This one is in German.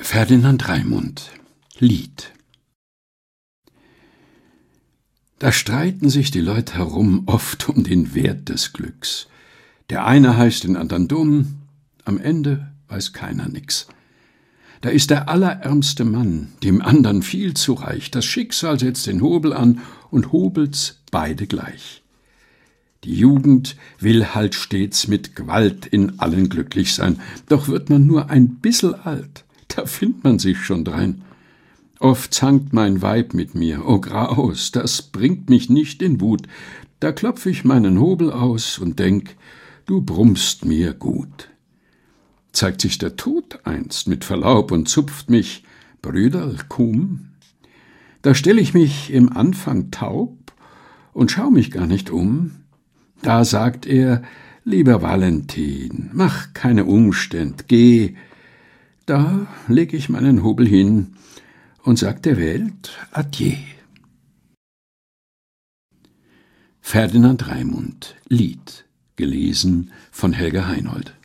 Ferdinand Raimund, Lied. Da streiten sich die Leut herum oft um den Wert des Glücks. Der eine heißt den andern dumm, am Ende weiß keiner nix. Da ist der allerärmste Mann, dem andern viel zu reich. Das Schicksal setzt den Hobel an und hobelt's beide gleich. Die Jugend will halt stets mit Gewalt in allen glücklich sein, doch wird man nur ein bissel alt, da findt man sich schon drein. Oft zankt mein Weib mit mir, o Graus, das bringt mich nicht in Wut, da klopf ich meinen Hobel aus und denk, du brummst mir gut. Zeigt sich der Tod einst mit Verlaub und zupft mich, Brüderl, komm, da stell ich mich im Anfang taub und schau mich gar nicht um. Da sagt er, lieber Valentin, mach keine Umständ, geh. Da leg ich meinen Hobel hin und sag der Welt Adieu. Ferdinand Raimund, Lied, gelesen von Helga Heinold.